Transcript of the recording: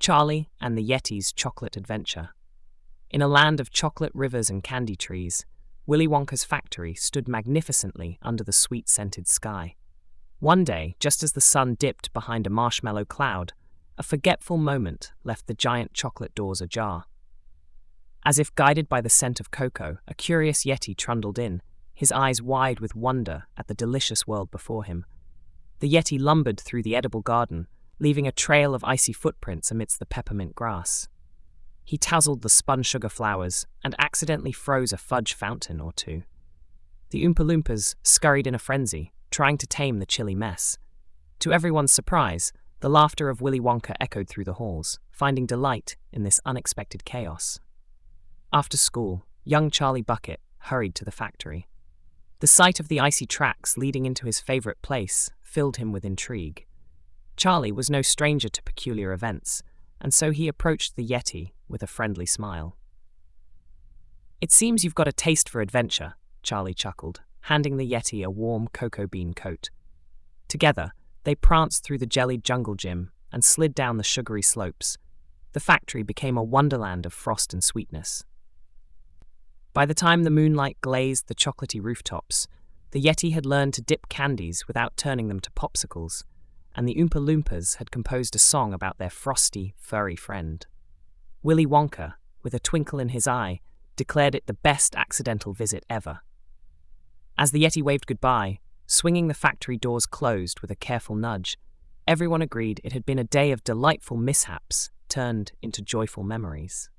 Charlie and the Yeti's Chocolate Adventure. In a land of chocolate rivers and candy trees, Willy Wonka's factory stood magnificently under the sweet-scented sky. One day, just as the sun dipped behind a marshmallow cloud, a forgetful moment left the giant chocolate doors ajar. As if guided by the scent of cocoa, a curious Yeti trundled in, his eyes wide with wonder at the delicious world before him. The Yeti lumbered through the edible garden, leaving a trail of icy footprints amidst the peppermint grass. He tousled the spun sugar flowers and accidentally froze a fudge fountain or two. The Oompa Loompas scurried in a frenzy, trying to tame the chilly mess. To everyone's surprise, the laughter of Willy Wonka echoed through the halls, finding delight in this unexpected chaos. After school, young Charlie Bucket hurried to the factory. The sight of the icy tracks leading into his favorite place filled him with intrigue. Charlie was no stranger to peculiar events, and so he approached the Yeti with a friendly smile. "It seems you've got a taste for adventure," Charlie chuckled, handing the Yeti a warm cocoa bean coat. Together, they pranced through the jellied jungle gym and slid down the sugary slopes. The factory became a wonderland of frost and sweetness. By the time the moonlight glazed the chocolatey rooftops, the Yeti had learned to dip candies without turning them to popsicles, and the Oompa Loompas had composed a song about their frosty, furry friend. Willy Wonka, with a twinkle in his eye, declared it the best accidental visit ever. As the Yeti waved goodbye, swinging the factory doors closed with a careful nudge, everyone agreed it had been a day of delightful mishaps turned into joyful memories.